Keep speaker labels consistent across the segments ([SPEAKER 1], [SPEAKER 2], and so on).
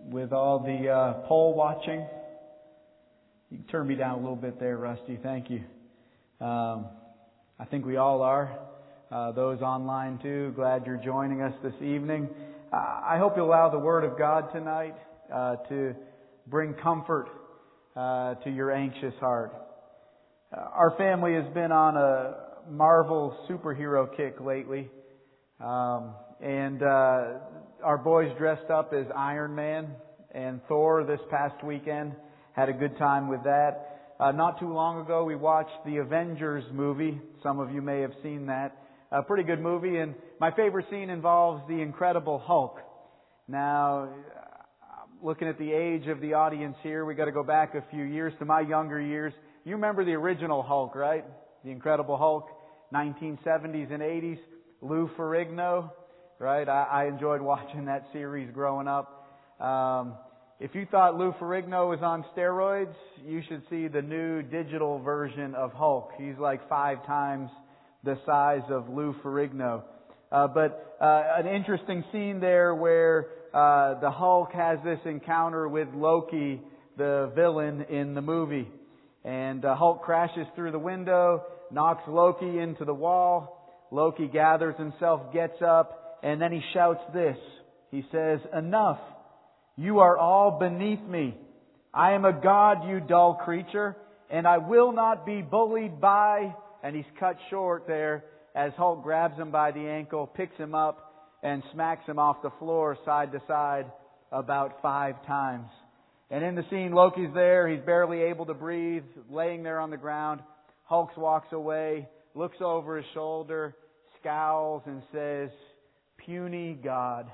[SPEAKER 1] with all the poll watching. You can turn me down a little bit there, Rusty. Thank you. I think we all are. Those online too. Glad you're joining us this evening. I hope you allow the Word of God tonight to bring comfort to your anxious heart. Our family has been on a Marvel superhero kick lately. And our boys dressed up as Iron Man and Thor this past weekend. Had a good time with that. Not too long ago, we watched the Avengers movie. Some of you may have seen that. A pretty good movie. And my favorite scene involves the Incredible Hulk. Now, looking at the age of the audience here, we got to go back a few years to my younger years. You remember the original Hulk, right? The Incredible Hulk, 1970s and 80s. Lou Ferrigno, right? I enjoyed watching that series growing up. If you thought Lou Ferrigno was on steroids, you should see the new digital version of Hulk. He's like 5 times the size of Lou Ferrigno. But an interesting scene there where the Hulk has this encounter with Loki, the villain in the movie. And Hulk crashes through the window, knocks Loki into the wall. Loki gathers himself, gets up, and then he shouts this. He says, "Enough! You are all beneath me. I am a god, you dull creature, and I will not be bullied by..." And he's cut short there as Hulk grabs him by the ankle, picks him up, and smacks him off the floor side to side about 5 times. And in the scene, Loki's there. He's barely able to breathe, laying there on the ground. Hulk walks away, looks over his shoulder, scowls, and says, puny God,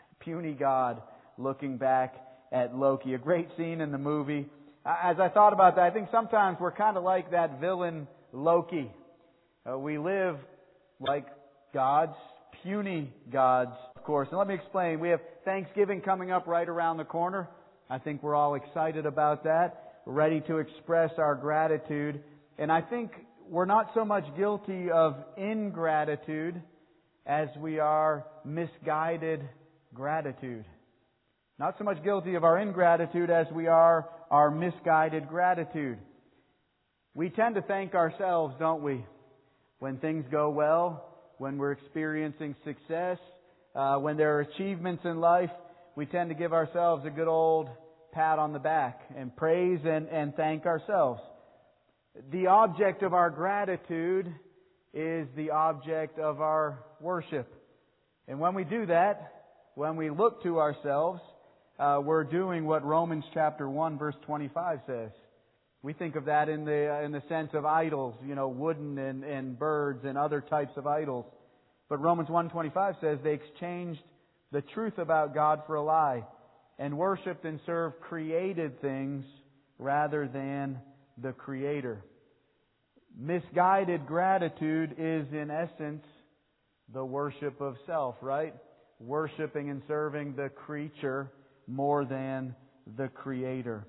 [SPEAKER 1] looking back at Loki. A great scene in the movie. As I thought about that, I think sometimes we're kind of like that villain Loki. We live like gods, puny gods, of course. And let me explain. We have Thanksgiving coming up right around the corner. I think we're all excited about that. We're ready to express our gratitude. And I think we're not so much guilty of ingratitude as we are misguided gratitude. Not so much guilty of our ingratitude as we are our misguided gratitude. We tend to thank ourselves, don't we? When things go well, when we're experiencing success, when there are achievements in life, we tend to give ourselves a good old pat on the back and praise and thank ourselves. The object of our gratitude is the object of our worship. And when we do that, when we look to ourselves, we're doing what Romans chapter 1 verse 25 says. We think of that in the sense of idols, wooden and birds and other types of idols. But Romans 1:25 says they exchanged the truth about God for a lie and worshipped and served created things rather than the Creator. Misguided gratitude is, in essence, the worship of self, right? Worshipping and serving the creature more than the Creator.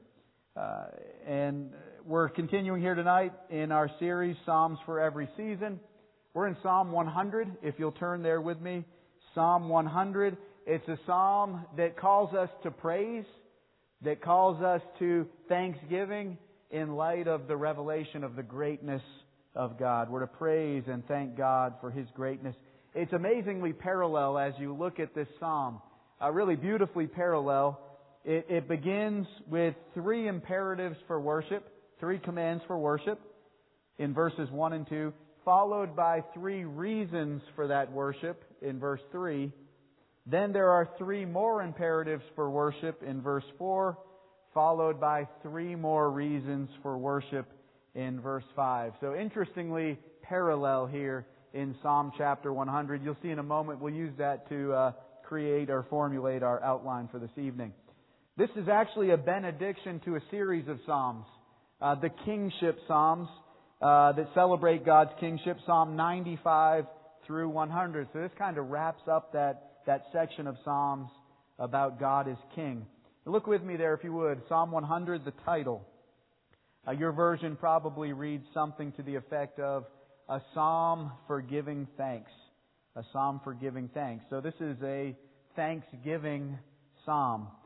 [SPEAKER 1] And we're continuing here tonight in our series, Psalms for Every Season. We're in Psalm 100, if you'll turn there with me. Psalm 100. It's a psalm that calls us to praise, that calls us to thanksgiving in light of the revelation of the greatness of God. We're to praise and thank God for His greatness. It's amazingly parallel as you look at this psalm. Really beautifully parallel. It begins with 3 imperatives for worship, 3 commands for worship in verses 1 and 2, followed by 3 reasons for that worship in verse 3. Then there are 3 more imperatives for worship in verse 4, followed by 3 more reasons for worship in verse 5. So interestingly parallel here in Psalm chapter 100. You'll see in a moment we'll use that to create or formulate our outline for this evening. This is actually a benediction to a series of Psalms, the kingship Psalms that celebrate God's kingship, Psalm 95 through 100. So this kind of wraps up that section of Psalms about God as King. Look with me there if you would. Psalm 100, the title. Your version probably reads something to the effect of a psalm for giving thanks. A psalm for giving thanks. So this is a thanksgiving psalm.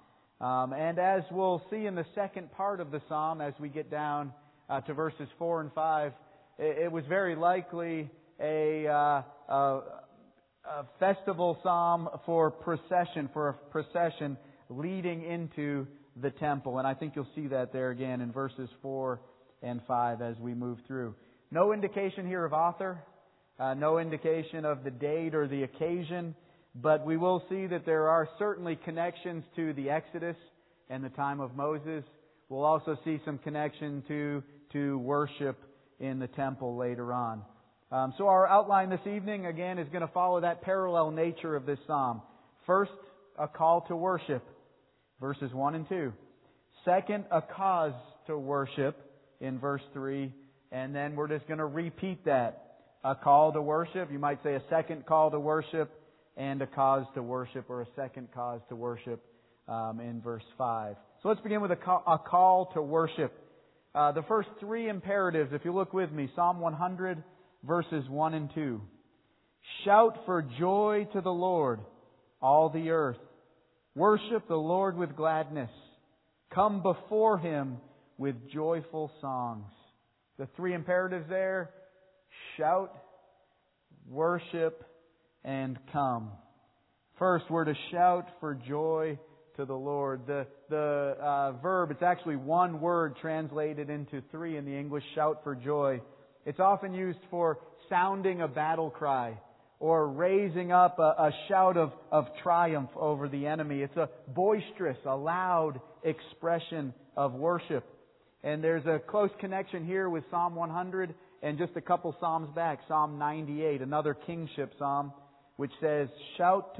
[SPEAKER 1] And as we'll see in the second part of the psalm, as we get down to verses 4 and 5, it was very likely a festival psalm for a procession leading into the temple. And I think you'll see that there again in verses 4 and 5 as we move through. No indication here of author, no indication of the date or the occasion, but we will see that there are certainly connections to the Exodus and the time of Moses. We'll also see some connection to worship in the temple later on. So our outline this evening, again, is going to follow that parallel nature of this psalm. First, a call to worship, verses 1 and 2. Second, a cause to worship in verse 3. And then we're just going to repeat that. A call to worship, you might say a second call to worship, and a cause to worship, or a second cause to worship in verse 5. So let's begin with a call to worship. The first three imperatives, if you look with me, Psalm 100, verses 1 and 2. Shout for joy to the Lord, all the earth. Worship the Lord with gladness. Come before Him with joyful songs. The three imperatives there: shout, worship, and come. First, we're to shout for joy to the Lord. The verb, it's actually one word translated into three in the English, shout for joy. It's often used for sounding a battle cry or raising up a shout of triumph over the enemy. It's a boisterous, a loud expression of worship. And there's a close connection here with Psalm 100 and just a couple psalms back, Psalm 98, another kingship psalm, which says, shout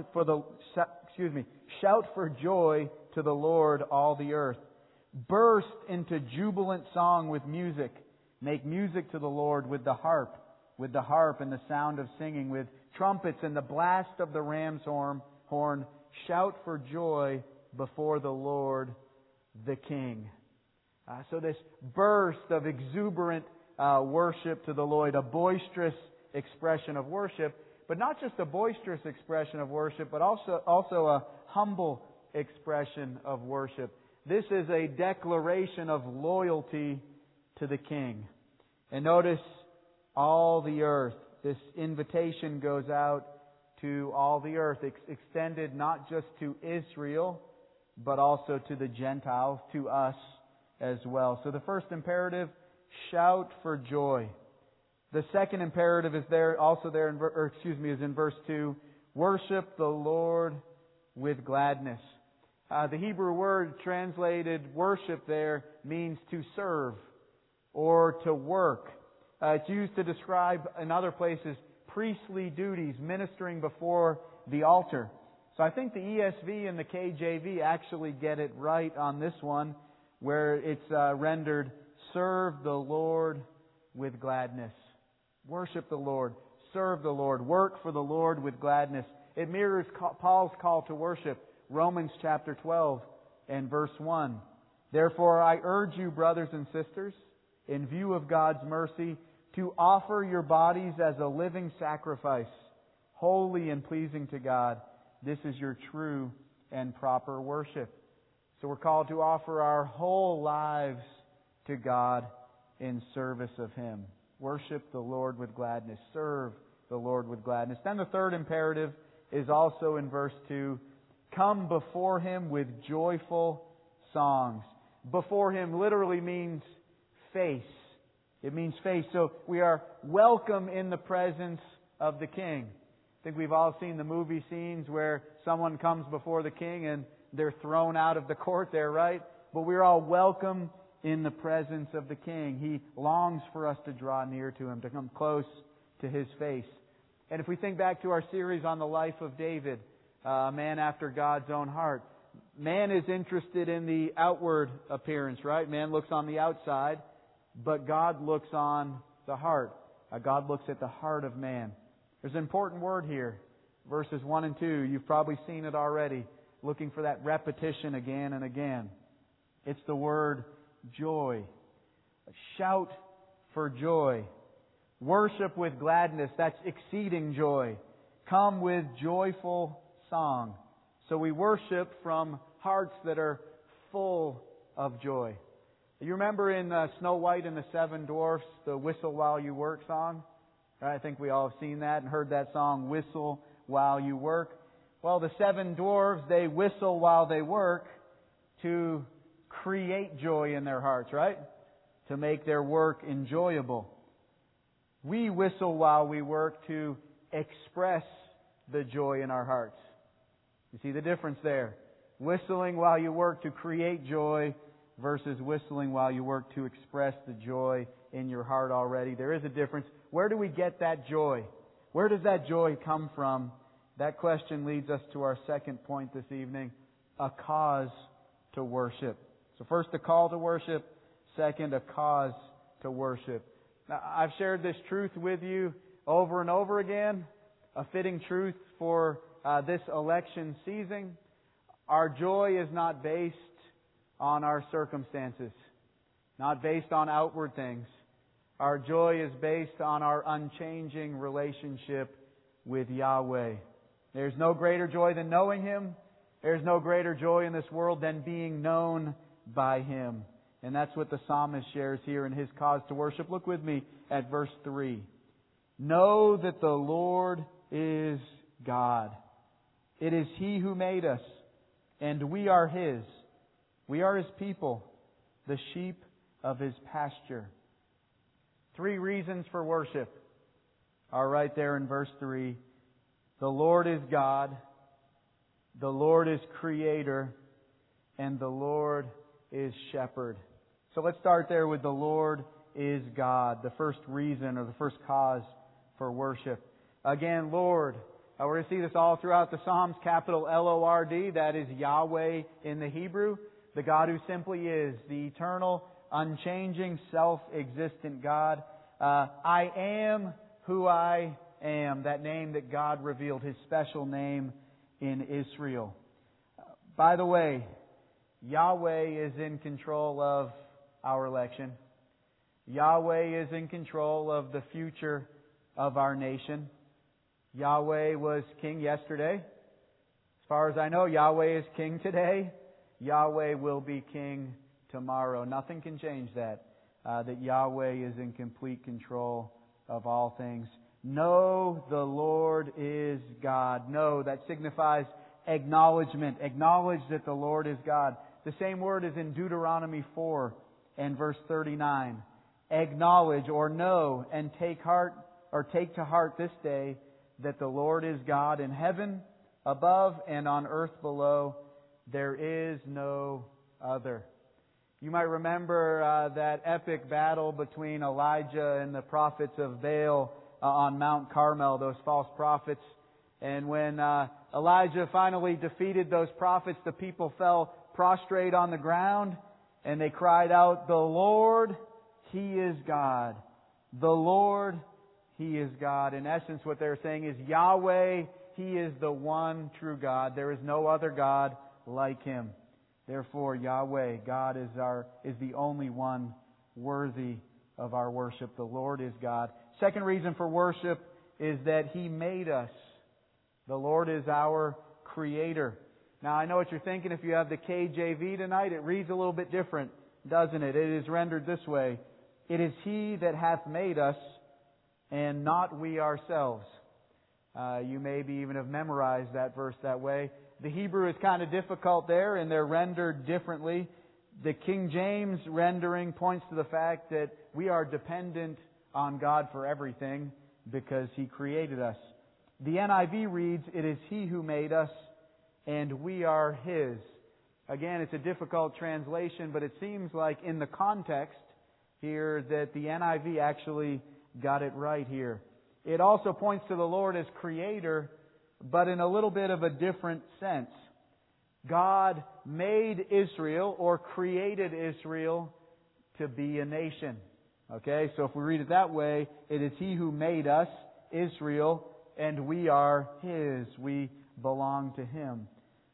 [SPEAKER 1] for joy to the Lord, all the earth. Burst into jubilant song with music. Make music to the Lord with the harp and the sound of singing, with trumpets and the blast of the ram's horn. Shout for joy before the Lord, the King. So this burst of exuberant worship to the Lord, a boisterous expression of worship, but not just a boisterous expression of worship, but also a humble expression of worship. This is a declaration of loyalty to the King. And notice, all the earth. This invitation goes out to all the earth, extended not just to Israel, but also to the Gentiles, to us as well. So the first imperative, shout for joy. The second imperative is in verse 2. Worship the Lord with gladness. The Hebrew word translated worship there means to serve or to work. It's used to describe, in other places, priestly duties, ministering before the altar. So I think the ESV and the KJV actually get it right on this one, where it's rendered, serve the Lord with gladness. Worship the Lord, serve the Lord, work for the Lord with gladness. It mirrors Paul's call to worship, Romans chapter 12 and verse 1. Therefore I urge you, brothers and sisters, in view of God's mercy, to offer your bodies as a living sacrifice, holy and pleasing to God. This is your true and proper worship. So we're called to offer our whole lives to God in service of Him. Worship the Lord with gladness. Serve the Lord with gladness. Then the third imperative is also in verse 2. Come before Him with joyful songs. Before Him literally means face. It means face. So we are welcome in the presence of the King. I think we've all seen the movie scenes where someone comes before the King and they're thrown out of the court there, right? But we're all welcome in the presence of the King. He longs for us to draw near to Him, to come close to His face. And if we think back to our series on the life of David, a man after God's own heart, man is interested in the outward appearance, right? Man looks on the outside, but God looks on the heart. God looks at the heart of man. There's an important word here, verses 1 and 2. You've probably seen it already, looking for that repetition again and again. It's the word joy. Shout for joy. Worship with gladness. That's exceeding joy. Come with joyful song. So we worship from hearts that are full of joy. You remember in Snow White and the Seven Dwarfs, the Whistle While You Work song? I think we all have seen that and heard that song, Whistle While You Work. Well, the seven dwarves, they whistle while they work to create joy in their hearts, right? To make their work enjoyable. We whistle while we work to express the joy in our hearts. You see the difference there? Whistling while you work to create joy versus whistling while you work to express the joy in your heart already. There is a difference. Where do we get that joy? Where does that joy come from? That question leads us to our second point this evening, a cause to worship. So first, a call to worship. Second, a cause to worship. Now, I've shared this truth with you over and over again, a fitting truth for this election season. Our joy is not based on our circumstances, not based on outward things. Our joy is based on our unchanging relationship with Yahweh. There's no greater joy than knowing Him. There's no greater joy in this world than being known by Him. And that's what the psalmist shares here in his cause to worship. Look with me at verse 3. Know that the Lord is God. It is He who made us, and we are His. We are His people, the sheep of His pasture. 3 reasons for worship are right there in verse 3. The Lord is God, the Lord is Creator, and the Lord is Shepherd. So let's start there with the Lord is God, the first reason or the first cause for worship. Again, Lord. We're going to see this all throughout the Psalms, capital L-O-R-D. That is Yahweh in the Hebrew, the God who simply is, the eternal, unchanging, self-existent God. I am who I am, that name that God revealed, His special name in Israel. By the way, Yahweh is in control of our election. Yahweh is in control of the future of our nation. Yahweh was king yesterday. As far as I know, Yahweh is king today. Yahweh will be king tomorrow. Nothing can change that. That Yahweh is in complete control of all things. Know the Lord is God. Know, that signifies acknowledgement. Acknowledge that the Lord is God. The same word is in Deuteronomy 4 and verse 39. Acknowledge or know and take to heart this day that the Lord is God in heaven above and on earth below. There is no other. You might remember that epic battle between Elijah and the prophets of Baal on Mount Carmel, those false prophets. And when Elijah finally defeated those prophets, the people fell prostrate on the ground and they cried out, "The Lord, He is God. The Lord, He is God." In essence, what they're saying is Yahweh, He is the one true God. There is no other God like Him. Therefore, Yahweh, God, is the only one worthy of our worship. The Lord is God. Second reason for worship is that He made us. The Lord is our Creator. Now, I know what you're thinking. If you have the KJV tonight, it reads a little bit different, doesn't it? It is rendered this way. It is He that hath made us, and not we ourselves. You maybe even have memorized that verse that way. The Hebrew is kind of difficult there, and they're rendered differently. The King James rendering points to the fact that we are dependent on God for everything because He created us. The NIV reads, "It is He who made us, and we are His." Again, it's a difficult translation, but it seems like in the context here that the NIV actually got it right here. It also points to the Lord as Creator, but in a little bit of a different sense. God made Israel or created Israel to be a nation. Okay, so if we read it that way, it is He who made us, Israel, and we are His. We belong to Him.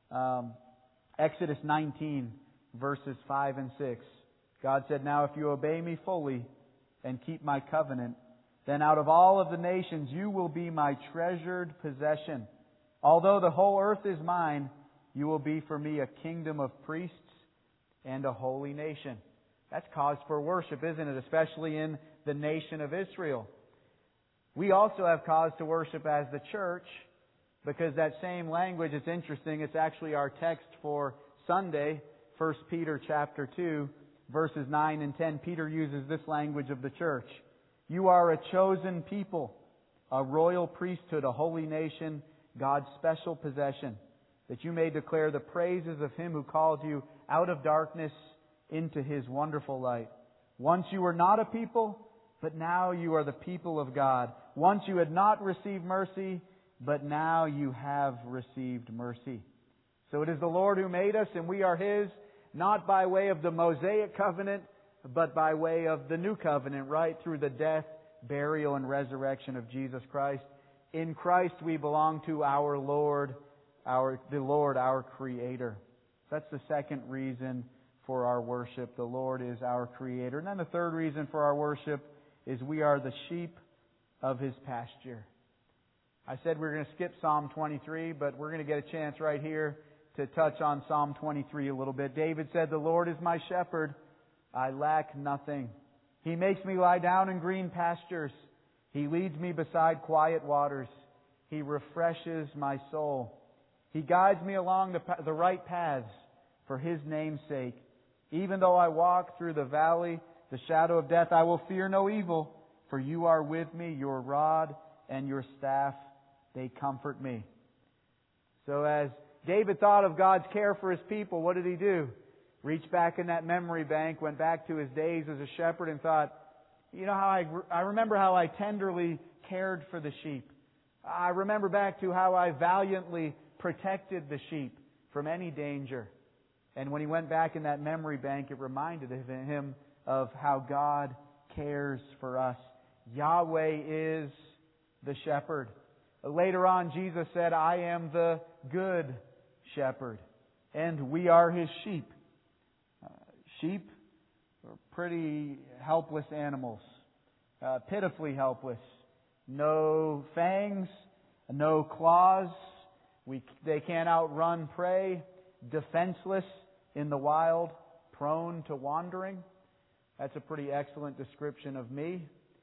[SPEAKER 1] Exodus 19, verses 5 and 6. God said, "Now if you obey me fully and keep my covenant, then out of all of the nations you will be my treasured possession. Although the whole earth is mine, you will be for me a kingdom of priests and a holy nation. That's cause for worship, isn't it? Especially in the nation of Israel. We also have cause to worship as the church, because that same language, it's interesting, it's actually our text for Sunday, 1 Peter chapter 2, verses 9 and 10. Peter uses this language of the church. You are a chosen people, a royal priesthood, a holy nation, God's special possession, that you may declare the praises of Him who called you out of darkness into His wonderful light. Once you were not a people, but now you are the people of God. Once you had not received mercy, but now you have received mercy. So it is the Lord who made us, and we are His, not by way of the Mosaic covenant, but by way of the new covenant, right through the death, burial, and resurrection of Jesus Christ. In Christ we belong to our Lord, our Creator. That's the second reason for our worship. The Lord is our Creator. And then the third reason for our worship is we are the sheep of His pasture. I said we were going to skip Psalm 23, but we're going to get a chance right here to touch on Psalm 23 a little bit. David said, "The Lord is my shepherd, I lack nothing. He makes me lie down in green pastures. He leads me beside quiet waters. He refreshes my soul. He guides me along the right paths for His name's sake. Even though I walk through the valley, the shadow of death, I will fear no evil, for You are with me. Your rod and Your staff, they comfort me." So as David thought of God's care for His people, what did he do? Reached back in that memory bank, went back to his days as a shepherd and thought, you know how I remember how I tenderly cared for the sheep. I remember back to how I valiantly protected the sheep from any danger. And when he went back in that memory bank, it reminded him of how God cares for us. Yahweh is the shepherd. Later on, Jesus said, "I am the good shepherd, and we are His sheep." Sheep are pretty helpless animals, pitifully helpless. No fangs, no claws. They can't outrun prey, defenseless in the wild, prone to wandering. That's a pretty excellent description of me.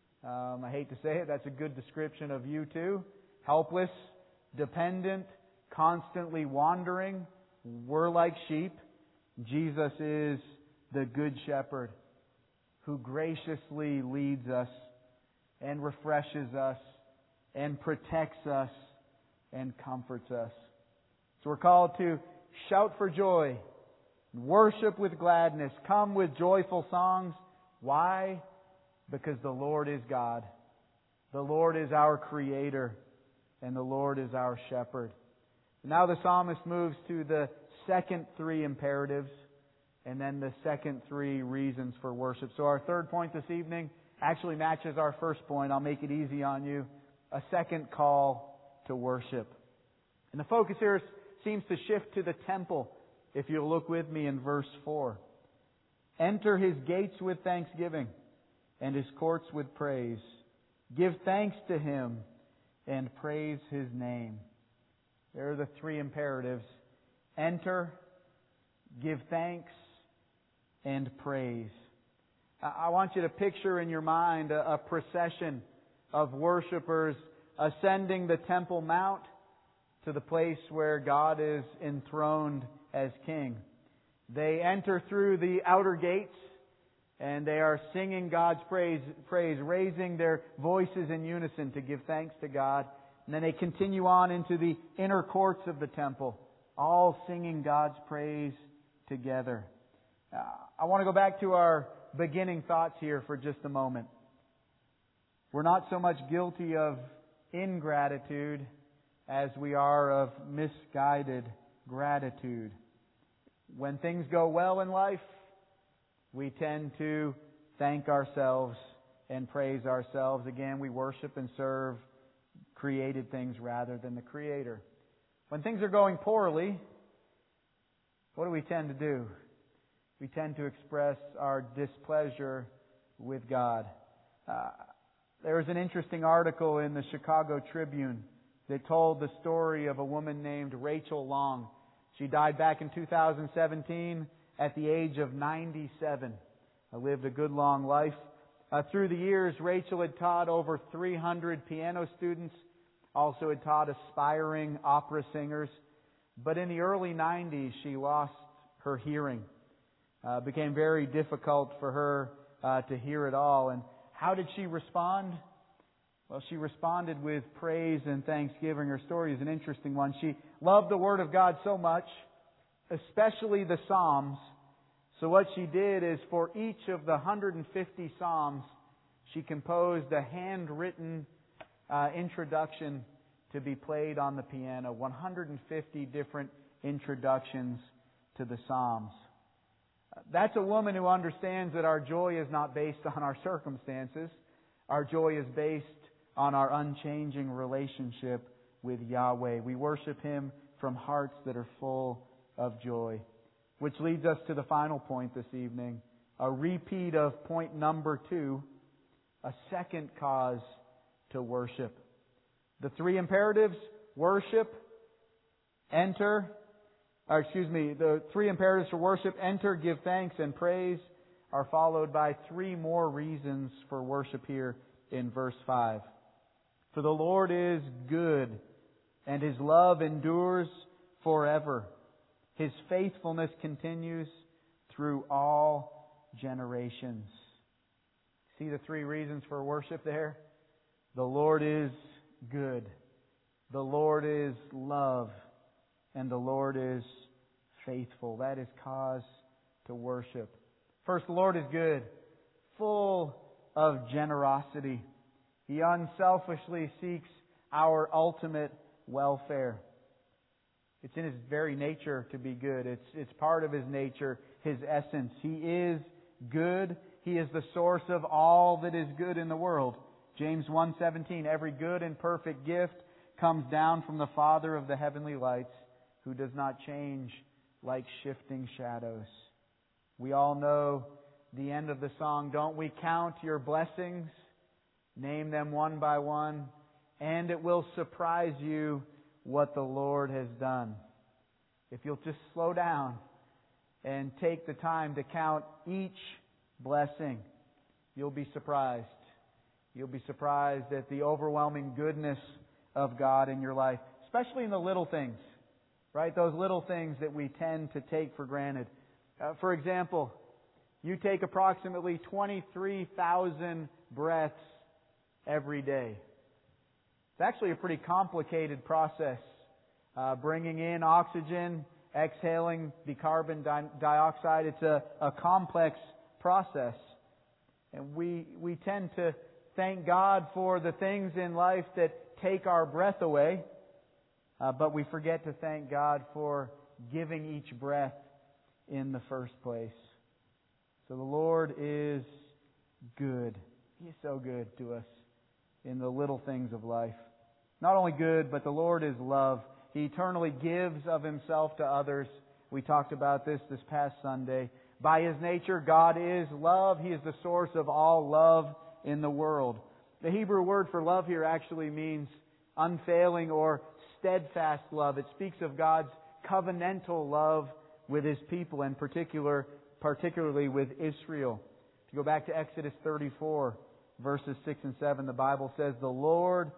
[SPEAKER 1] I hate to say it, that's a good description of you too. Helpless, dependent, constantly wandering. We're like sheep. Jesus is the Good Shepherd who graciously leads us and refreshes us and protects us and comforts us. So we're called to shout for joy, worship with gladness, come with joyful songs. Why? Because the Lord is God. The Lord is our Creator, and the Lord is our Shepherd. Now the psalmist moves to the second three imperatives, and then the second three reasons for worship. So our third point this evening actually matches our first point. I'll make it easy on you. A second call to worship. And the focus here seems to shift to the temple, if you'll look with me in verse 4. Enter His gates with thanksgiving and His courts with praise. Give thanks to Him and praise His name. There are the three imperatives. Enter, give thanks, and praise. I want you to picture in your mind a procession of worshipers ascending the Temple Mount to the place where God is enthroned as King. They enter through the outer gates and they are singing God's praise, raising their voices in unison to give thanks to God. And then they continue on into the inner courts of the temple, all singing God's praise together. I want to go back to our beginning thoughts here for just a moment. We're not so much guilty of ingratitude as we are of misguided gratitude. When things go well in life, we tend to thank ourselves and praise ourselves. Again, we worship and serve created things rather than the Creator. When things are going poorly, what do we tend to do? We tend to express our displeasure with God. There was an interesting article in the Chicago Tribune that told the story of a woman named Rachel Long. She died back in 2017 at the age of 97. Lived a good long life. Through the years, Rachel had taught over 300 piano students, also had taught aspiring opera singers. But in the early 90s, she lost her hearing. It became very difficult for her to hear at all. And how did she respond? Well, she responded with praise and thanksgiving. Her story is an interesting one. She loved the Word of God so much, especially the Psalms. So what she did is for each of the 150 Psalms, she composed a handwritten introduction to be played on the piano. 150 different introductions to the Psalms. That's a woman who understands that our joy is not based on our circumstances. Our joy is based on our unchanging relationship with Yahweh. We worship Him from hearts that are full of joy. Which leads us to the final point this evening. A repeat of point number 2. A second cause to worship. The 3 imperatives: worship, enter. The 3 imperatives for worship: enter, give thanks, and praise, are followed by 3 more reasons for worship here in verse 5. For the Lord is good, and His love endures forever. His faithfulness continues through all generations. See the 3 reasons for worship there? The Lord is good. The Lord is love. And the Lord is faithful. That is cause to worship. First, the Lord is good, full of generosity. He unselfishly seeks our ultimate welfare. It's in His very nature to be good. It's part of His nature, His essence. He is good. He is the source of all that is good in the world. James 1:17, every good and perfect gift comes down from the Father of the heavenly lights, who does not change like shifting shadows. We all know the end of the song, don't we count your blessings, name them one by one, and it will surprise you what the Lord has done. If you'll just slow down and take the time to count each blessing, you'll be surprised. You'll be surprised at the overwhelming goodness of God in your life, especially in the little things, right? Those little things that we tend to take for granted. For example, you take approximately 23,000 breaths every day. It's actually a pretty complicated process. Bringing in oxygen, exhaling the carbon dioxide. It's a complex process. And we tend to thank God for the things in life that take our breath away. But we forget to thank God for giving each breath in the first place. So the Lord is good. He is so good to us in the little things of life. Not only good, but the Lord is love. He eternally gives of Himself to others. We talked about this past Sunday. By His nature, God is love. He is the source of all love in the world. The Hebrew word for love here actually means unfailing or steadfast love. It speaks of God's covenantal love with His people, and particularly with Israel. If you go back to Exodus 34, verses 6 and 7, the Bible says, the Lord,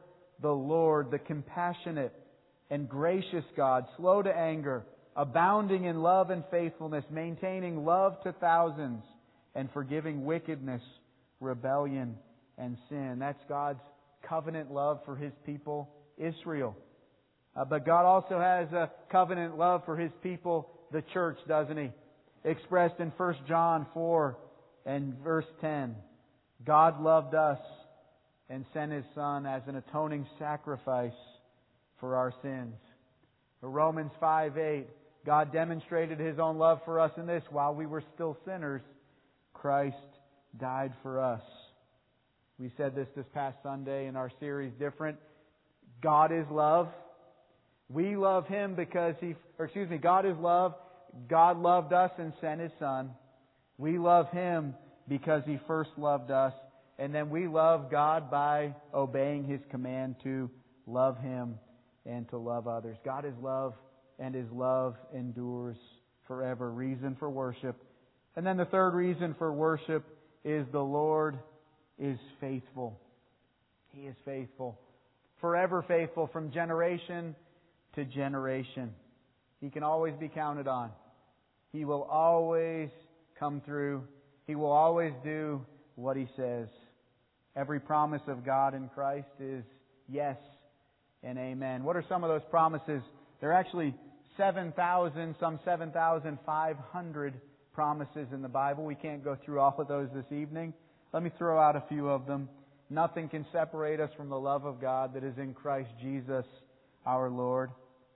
[SPEAKER 1] the compassionate and gracious God, slow to anger, abounding in love and faithfulness, maintaining love to thousands, and forgiving wickedness, rebellion, and sin. That's God's covenant love for His people, Israel. But God also has a covenant love for His people, the church, doesn't He? Expressed in 1 John 4 and verse 10. God loved us and sent His Son as an atoning sacrifice for our sins. Romans 5:8. God demonstrated His own love for us in this: while we were still sinners, Christ died for us. We said this past Sunday in our series, Different. God is love. We love Him because God is love. God loved us and sent His Son. We love Him because He first loved us. And then we love God by obeying His command to love Him and to love others. God is love, and His love endures forever. Reason for worship. And then the third reason for worship is the Lord is faithful. He is faithful. Forever faithful from generation to generation. He can always be counted on. He will always come through. He will always do what He says. Every promise of God in Christ is yes and amen. What are some of those promises? There are actually 7,000, some 7,500 promises in the Bible. We can't go through all of those this evening. Let me throw out a few of them. Nothing can separate us from the love of God that is in Christ Jesus our Lord.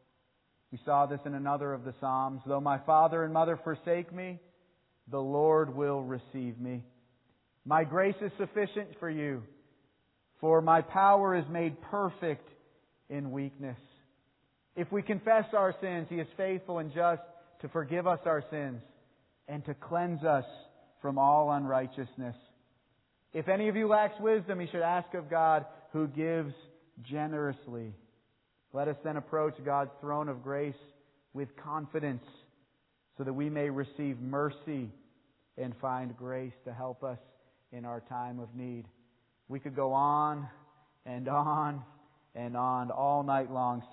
[SPEAKER 1] We saw this in another of the Psalms. Though my father and mother forsake me, the Lord will receive me. My grace is sufficient for you, for my power is made perfect in weakness. If we confess our sins, He is faithful and just to forgive us our sins and to cleanse us from all unrighteousness. If any of you lacks wisdom, he should ask of God, who gives generously. Let us then approach God's throne of grace with confidence, so that we may receive mercy and find grace to help us in our time of need. We could go on and on and on all night long.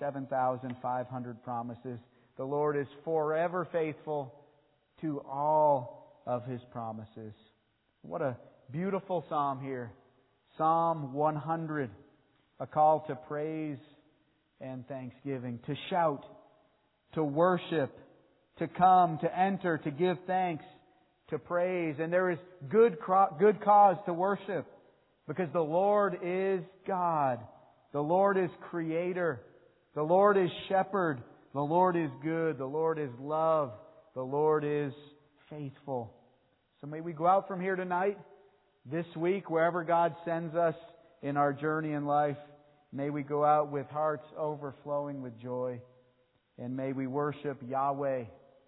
[SPEAKER 1] 7,500 promises. The Lord is forever faithful to all of His promises. What a beautiful psalm here. Psalm 100. A call to praise and thanksgiving. To shout. To worship. To come. To enter. To give thanks. To praise. And there is good cause to worship. Because the Lord is God. The Lord is Creator. The Lord is Shepherd. The Lord is good. The Lord is love. The Lord is faithful. So may we go out from here tonight, this week, wherever God sends us in our journey in life. May we go out with hearts overflowing with joy. And may we worship Yahweh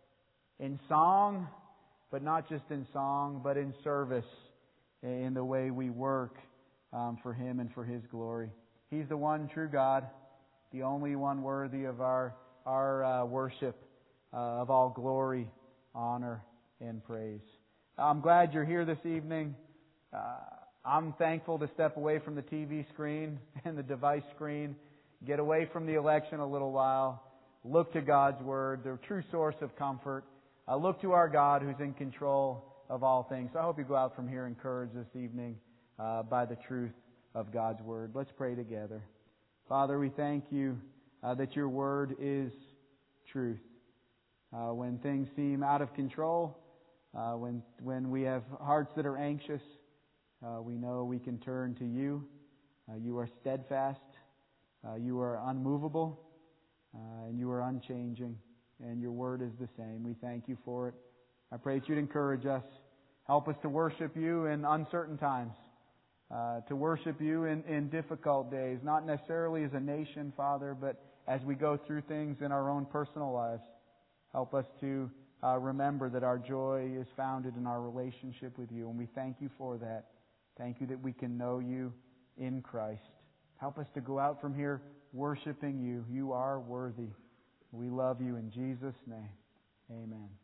[SPEAKER 1] in song, but not just in song, but in service, in the way we work for Him and for His glory. He's the one true God, the only one worthy of our worship, of all glory, honor, and praise. I'm glad you're here this evening. I'm thankful to step away from the TV screen and the device screen, get away from the election a little while, look to God's Word, the true source of comfort. Look to our God who's in control of all things. So I hope you go out from here encouraged this evening by the truth of God's Word. Let's pray together. Father, we thank You that Your Word is truth. When things seem out of control, when we have hearts that are anxious, we know we can turn to You. You are steadfast. You are unmovable. And You are unchanging. And Your Word is the same. We thank You for it. I pray that You'd encourage us. Help us to worship You in uncertain times. To worship You in difficult days. Not necessarily as a nation, Father, but as we go through things in our own personal lives. Help us to remember that our joy is founded in our relationship with You. And we thank You for that. Thank You that we can know You in Christ. Help us to go out from here worshiping You. You are worthy. We love You in Jesus' name. Amen.